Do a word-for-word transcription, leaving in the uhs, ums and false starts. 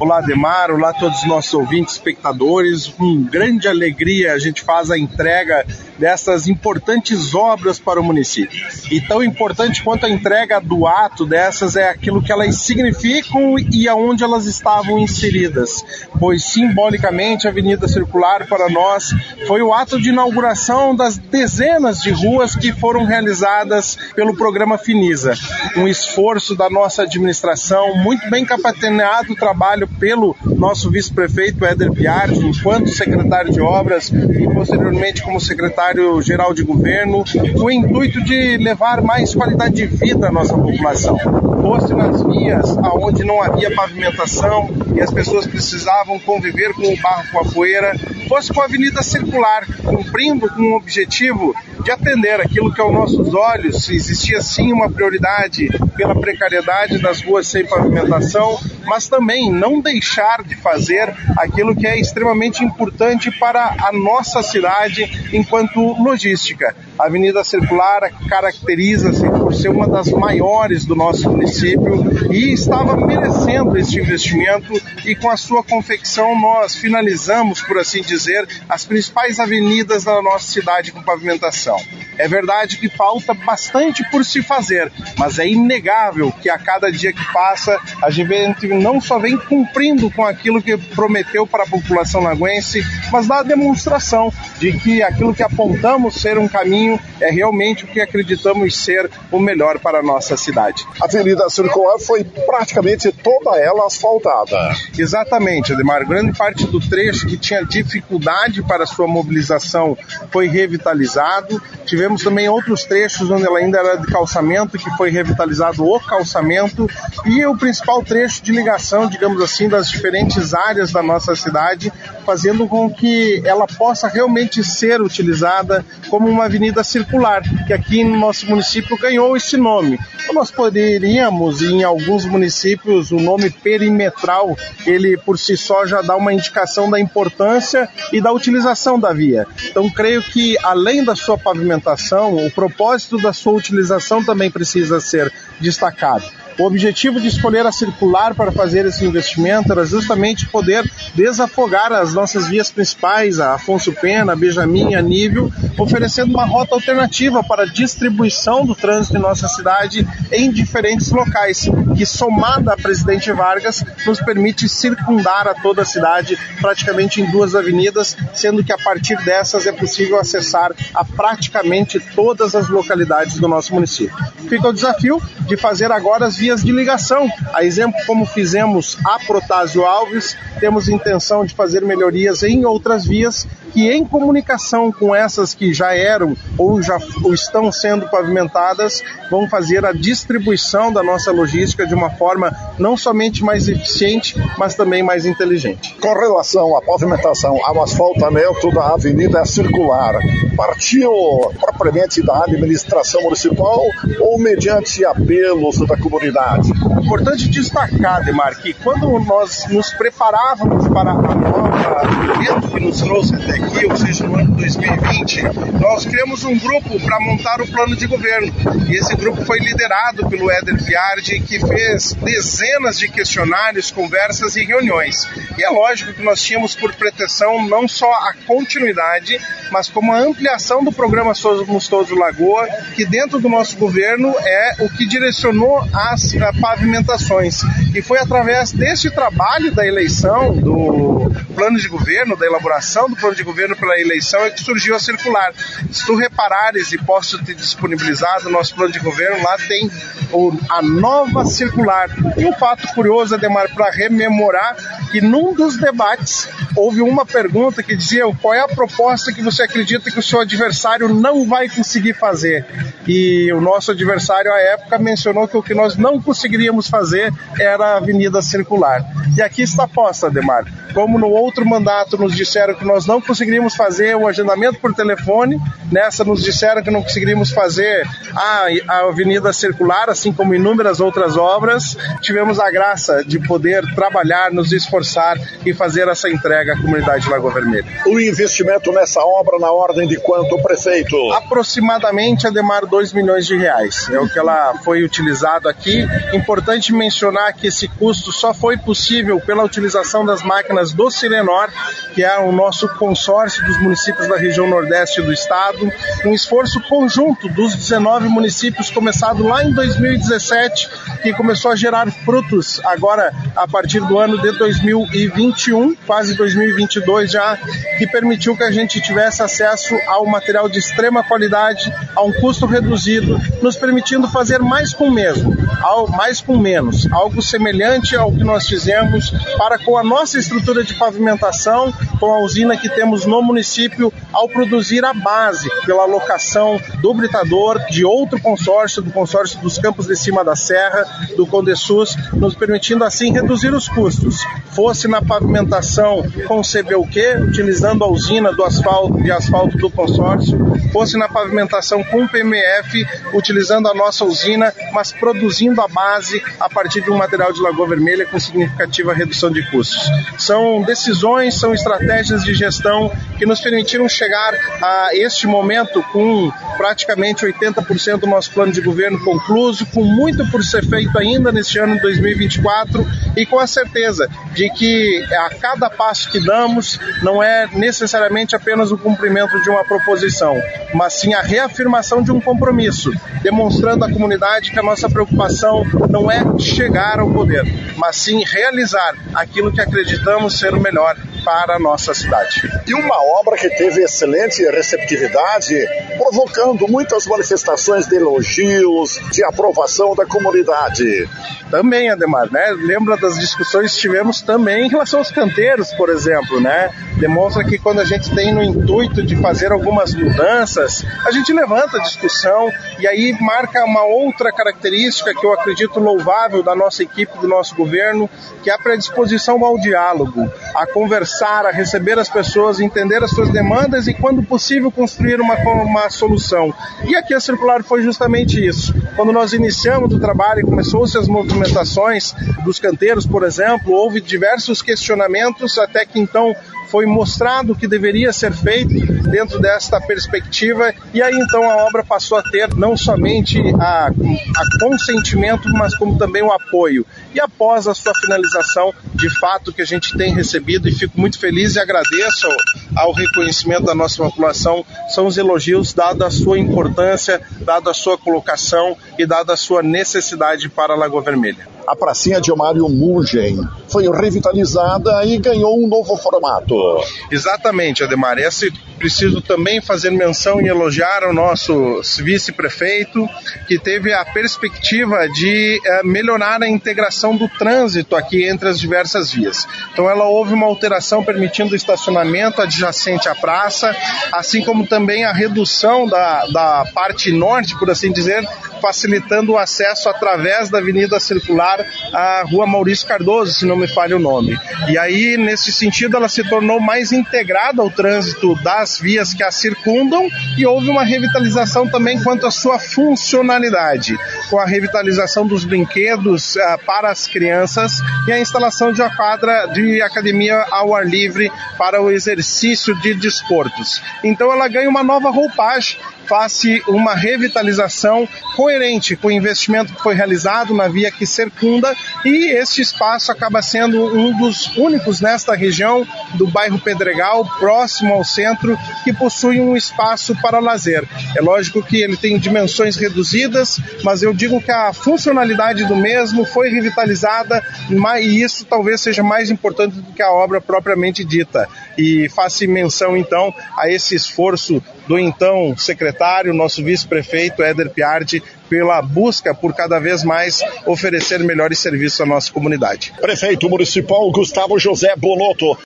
Olá, Ademar, olá a todos os nossos ouvintes, espectadores. Com grande alegria a gente faz a entrega dessas importantes obras para o município. E tão importante quanto a entrega do ato dessas é aquilo que elas significam e aonde elas estavam inseridas. Pois simbolicamente a Avenida Circular para nós foi o ato de inauguração das dezenas de ruas que foram realizadas pelo programa Finisa. Um esforço da nossa administração, muito bem capitaneado o trabalho pelo nosso vice-prefeito Éder Piardi, enquanto secretário de obras e posteriormente como secretário-geral de governo, com o intuito de levar mais qualidade de vida à nossa população. Fosse nas vias onde não havia pavimentação e as pessoas precisavam conviver com o barro, com a poeira, fosse com a Avenida Circular, cumprindo com o objetivo de atender aquilo que aos nossos olhos existia sim uma prioridade pela precariedade das ruas sem pavimentação, mas também não deixar de fazer aquilo que é extremamente importante para a nossa cidade enquanto logística. A Avenida Circular caracteriza-se por ser uma das maiores do nosso município e estava merecendo este investimento, e com a sua confecção nós finalizamos, por assim dizer, as principais avenidas da nossa cidade com pavimentação. É verdade que falta bastante por se fazer, mas é inegável que a cada dia que passa a gente não só vem cumprindo com aquilo que prometeu para a população lagoense, mas dá a demonstração de que aquilo que apontamos ser um caminho é realmente o que acreditamos ser o melhor para a nossa cidade. A Avenida Circular foi praticamente toda ela asfaltada. Exatamente, Ademar. Grande parte do trecho que tinha dificuldade para sua mobilização foi revitalizado. Tivemos também outros trechos onde ela ainda era de calçamento, que foi revitalizado o calçamento, e o principal trecho de ligação, digamos assim, das diferentes áreas da nossa cidade, fazendo com que ela possa realmente ser utilizada como uma avenida circular, que aqui no nosso município ganhou esse nome. Então nós poderíamos, em alguns municípios, o nome perimetral, ele por si só já dá uma indicação da importância e da utilização da via. Então creio que, além da sua pavimentação, o propósito da sua utilização também precisa ser destacado. O objetivo de escolher a Circular para fazer esse investimento era justamente poder desafogar as nossas vias principais, a Afonso Pena, a Benjamin, a Nível, oferecendo uma rota alternativa para a distribuição do trânsito em nossa cidade em diferentes locais, que, somada a Presidente Vargas, nos permite circundar a toda a cidade praticamente em duas avenidas, sendo que a partir dessas é possível acessar a praticamente todas as localidades do nosso município. Fica o desafio de fazer agora as vias de ligação. A exemplo como fizemos a Protásio Alves, temos intenção de fazer melhorias em outras vias que, em comunicação com essas que já eram ou já ou estão sendo pavimentadas, vão fazer a distribuição da nossa logística de uma forma não somente mais eficiente, mas também mais inteligente. Com relação à pavimentação, ao asfaltamento da Avenida Circular, partiu propriamente da administração municipal ou mediante apelos da comunidade? Importante destacar, Ademar, que quando nós nos preparávamos para a nova evento que nos trouxe até aqui, ou seja, no ano dois mil e vinte, nós criamos um grupo para montar o plano de governo. E esse grupo foi liderado pelo Éder Piardi, que fez dezenas de questionários, conversas e reuniões. E é lógico que nós tínhamos por pretensão não só a continuidade, mas como a ampliação do programa Somos Todos Lagoa, que dentro do nosso governo é o que direcionou as uh, pavimentações. E foi através desse trabalho da eleição, do plano de governo, da elaboração do plano de governo pela eleição, é que surgiu a Circular. Se tu reparares, e posso te disponibilizar, o nosso plano de governo, lá tem o, a nova Circular. E um fato curioso, Ademar, para rememorar, que num dos debates houve uma pergunta que dizia: qual é a proposta que você acredita que o seu adversário não vai conseguir fazer? E o nosso adversário à época mencionou que o que nós não conseguiríamos fazer era a Avenida Circular. E aqui está posta, Ademar. Como no outro mandato nos disseram que nós não conseguiríamos fazer o agendamento por telefone, Nessa nos disseram que não conseguiríamos fazer a, a Avenida Circular, assim como inúmeras outras obras. Tivemos a graça de poder trabalhar, nos esforçar e fazer essa entrega à comunidade de Lagoa Vermelha. O investimento nessa obra na ordem de quanto, prefeito? Aproximadamente, Ademar, dois milhões de reais. É o que ela foi utilizado aqui. Importante mencionar que esse custo só foi possível pela utilização das máquinas do Sirenor, que é o nosso consórcio dos municípios da região nordeste do estado. Um esforço conjunto dos dezenove municípios, começado lá em dois mil e dezessete, que começou a gerar frutos agora a partir do ano de dois mil e vinte e um, quase dois mil e vinte e dois já, que permitiu que a gente tivesse acesso ao material de extrema qualidade, a um custo reduzido, nos permitindo fazer mais com o mesmo, mais com menos, algo semelhante ao que nós fizemos para com a nossa estrutura de pavimentação, com a usina que temos no município, ao produzir a base pela alocação do britador de outro consórcio, do consórcio dos Campos de Cima da Serra, do Condesus, nos permitindo assim reduzir os custos. Fosse na pavimentação com C B U Q, utilizando a usina do asfalto, de asfalto do consórcio, fosse na pavimentação com P M F, utilizando a nossa usina, mas produzindo a base a partir de um material de Lagoa Vermelha com significativa redução de custos. São decisões, são estratégias de gestão que nos permitiram chegar a este momento com praticamente oitenta por cento do nosso plano de governo concluído, com muito por ser feito ainda neste ano de dois mil e vinte e quatro e com a certeza de que a cada passo que damos não é necessariamente apenas o cumprimento de uma proposição, mas sim a reafirmação de um compromisso, demonstrando à comunidade que a nossa preocupação não é chegar ao poder, mas sim realizar aquilo que acreditamos ser o melhor para a nossa cidade. E uma obra que teve excelente receptividade, provocando muitas manifestações de elogios, de aprovação da comunidade. Também, Ademar, né? Lembra das discussões que tivemos também em relação aos canteiros, por exemplo, né? Demonstra que quando a gente tem no intuito de fazer algumas mudanças, a gente levanta a discussão e aí marca uma outra característica que eu acredito louvável da nossa equipe, do nosso governo, que é a predisposição ao diálogo, a conversar, a receber as pessoas, entender as suas demandas e, quando possível, construir uma, uma solução. E aqui a Circular foi justamente isso. Quando nós iniciamos o trabalho e começou-se as movimentações dos canteiros, por exemplo, houve diversos questionamentos até que então foi mostrado o que deveria ser feito dentro desta perspectiva e aí então a obra passou a ter não somente a, a consentimento, mas como também o apoio. E após a sua finalização, de fato, que a gente tem recebido e fico muito feliz e agradeço ao, ao reconhecimento da nossa população, são os elogios dada a sua importância, dada a sua colocação e dada a sua necessidade para a Lagoa Vermelha. A pracinha de Mário Mugem foi revitalizada e ganhou um novo formato. Exatamente, Ademar. Esse preciso também fazer menção e elogiar ao nosso vice-prefeito, que teve a perspectiva de eh, melhorar a integração do trânsito aqui entre as diversas vias. Então ela houve uma alteração permitindo o estacionamento adjacente à praça, assim como também a redução da, da parte norte, por assim dizer, facilitando o acesso através da Avenida Circular à Rua Maurício Cardoso, se não me falha o nome. E aí, nesse sentido, ela se tornou mais integrada ao trânsito das vias que a circundam e houve uma revitalização também quanto à sua funcionalidade, com a revitalização dos brinquedos uh, para as crianças e a instalação de uma quadra de academia ao ar livre para o exercício de desportos. Então ela ganha uma nova roupagem, faz-se uma revitalização coerente com o investimento que foi realizado na via que circunda e este espaço acaba sendo um dos únicos nesta região do bairro Pedregal, próximo ao centro, que possui um espaço para lazer. É lógico que ele tem dimensões reduzidas, mas eu digo que a funcionalidade do mesmo foi revitalizada e isso talvez seja mais importante do que a obra propriamente dita. E faço menção então a esse esforço do então secretário, nosso vice-prefeito Éder Piardi, pela busca por cada vez mais oferecer melhores serviços à nossa comunidade. Prefeito Municipal Gustavo José Bonotto.